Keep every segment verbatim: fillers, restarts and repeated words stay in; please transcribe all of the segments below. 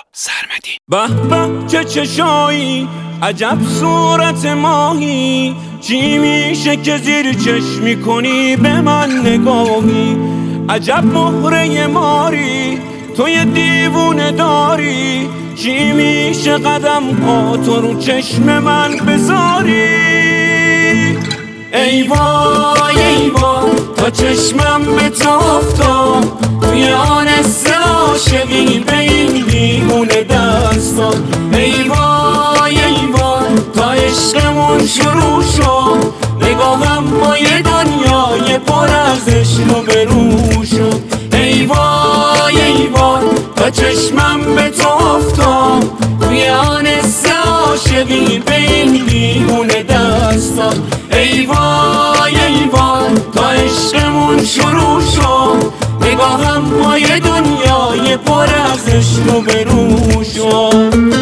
سرمدی. به به چه چشایی، عجب صورت ماهی، چی میشه که زیر چشمی کنی به من نگاهی؟ عجب مهره ماری، تو یه دیوونه داری، چی میشه قدم ها تو رو چشم من بذاری؟ ای وای ای وای تا چشمم به تو افتاد، توی آنست عاشقی به این دیوونه دستان. ای وای ای وای تا عشقمون شروع شد، نگاهم با یه دنیای پر از عشق و برو شد. ای وای ای وای تا چشمم به تو افتاد، توی آنست عاشقی به این دیوونه دستان. ای وای ای وای تا عشقمون شروع شد، نگاهم با یه دنیای پر از عشق و برو شد.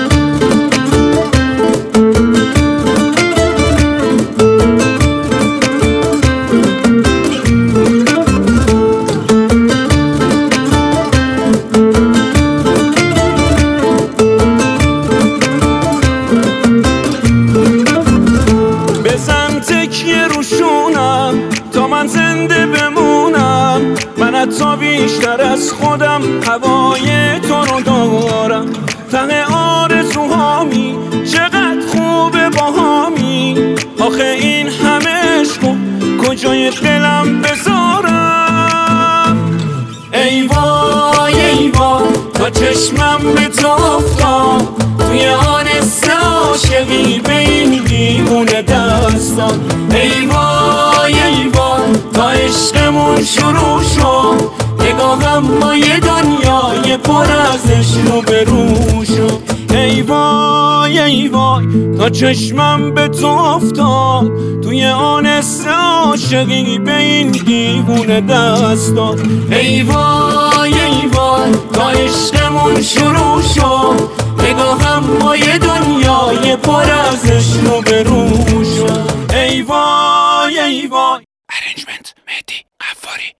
تکیه روشونم تا من زنده بمونم، من حتی بیشتر از خودم هوای تو رو دارم. ته آرزوهامی چقدر خوبه باهامی، آخه این همه عشق کجای دلم بذارم؟ ای وای ای وای تا چشمم به تو افتاد، توی آنست عاشقی به این دیوونه دستان. ای وای ای وای تا عشقمون شروع شد، نگاهم با یه دنیای پر از عشق و برو شد. ای وای ای وای تا چشمم به تو افتاد، توی آنست عاشقی به این دیوونه دستان. ای وای ای وای تا عشقمون شروع شد، نگاهم با یه دنیای پر از عشق و برو شد. ای وای ای وای. ارنجمنت مهدی قفاری.